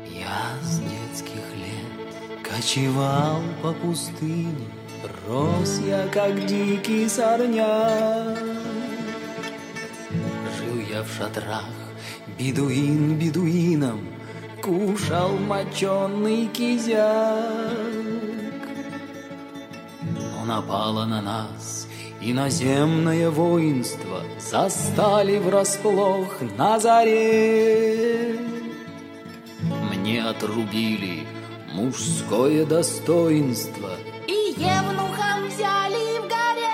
Я с детских лет кочевал по пустыне, рос я, как дикий сорняк. Жил я в шатрах, бедуин бедуином, кушал моченый кизяк. Но напало на нас иноземное воинство, застали врасплох на заре. Мне отрубили мужское достоинство и евнухом взяли в горе.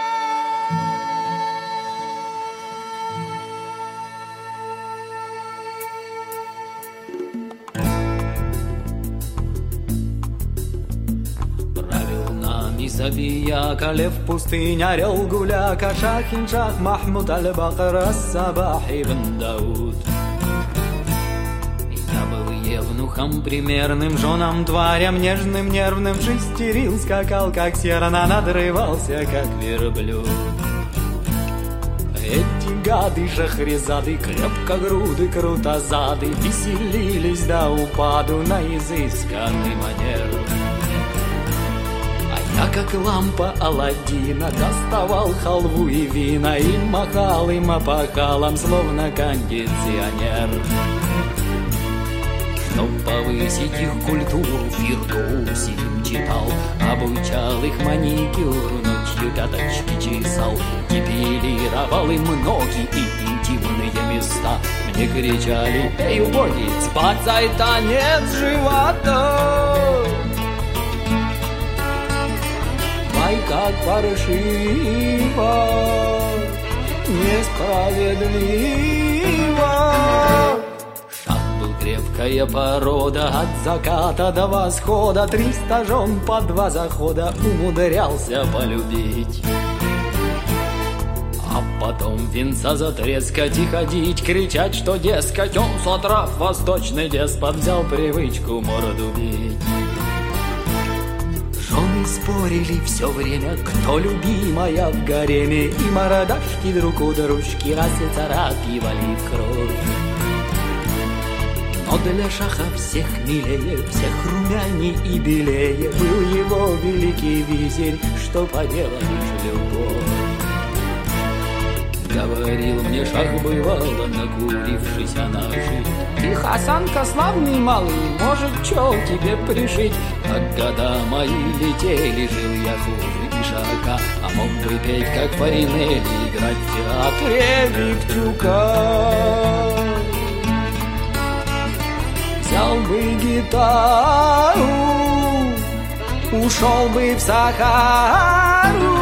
Правил нами Сабияка, лев пустынь, орел гуляка, Шахиншах, Махмуд аль-Бакр, ас-Сабах ибн Дауд. Евнухом примерным, женам, тварям, нежным, нервным, шестерил, скакал, как серна, надрывался, как верблюд. Эти гады, шахрезады, крепкогруды, крутозады, веселились до упаду на изысканный манер. А я, как лампа Аладдина, доставал халву и вина и махал им опахалом, словно кондиционер. Чтоб повысить их культуру, Фирдоуси им читал, обучал их маникюру, ночью пяточки чесал, депилировал им ноги и интимные места. Мне кричали: эй, убогий, спасай танец живота. Ай, как паршиво, несправедливо. Крепкая порода, от заката до восхода, 300 жен по 2 захода умудрялся полюбить. А потом венца затрескать и ходить, кричать, что, дескать, он, сатрап, восточный деспот, взял привычку морду бить. Жены спорили все время, кто любимая в гареме, и мордашки друг у дружки раз и царапивали в кровь. Но для шаха всех милее, всех румяней и белее был его великий визирь, что поделаешь, любовь. Говорил мне шах бывало, накурившись о ножи: ты, Хасанка, славный малый, может, чел тебе пришить. Как года мои летели, жил я хуже Ишака, а мог бы петь, как Фаринелли, играть в театре Виктюка. Взял бы гитару, ушел бы в Сахару.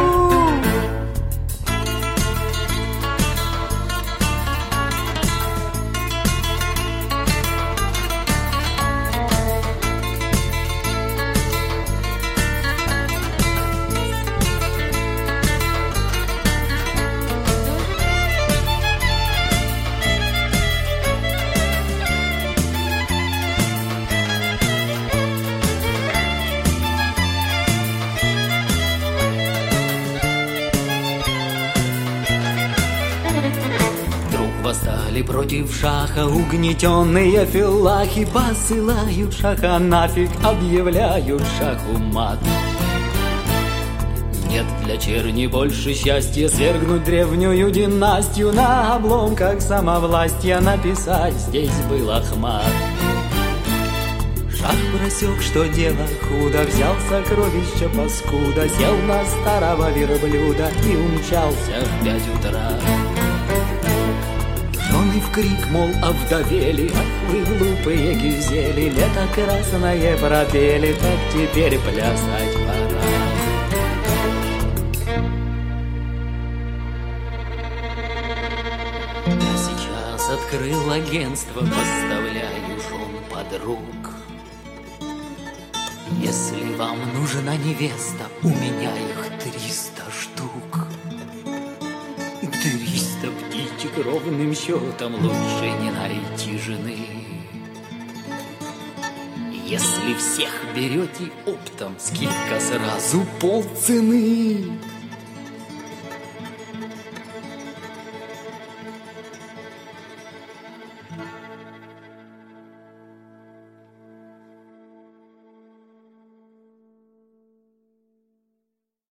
Восстали против шаха угнетенные филлахи, посылают шаха нафиг, объявляют шаху мат. Нет для черни больше счастья свергнуть древнюю династию, на обломках самовластия написать здесь был Ахмад. Шах просек, что дело худо, взял сокровища паскуда, сел на старого верблюда и умчался в 5 утра. Жены в крик, мол, овдовели, ах вы глупые гюзели, лето красное пропели, так теперь плясать пора. Я сейчас открыл агентство, поставляю жен подруг. Если вам нужна невеста, у меня их 300 штук. 300 птичек ровным счетом, лучше не найти жены. Если всех берете оптом, скидка сразу полцены.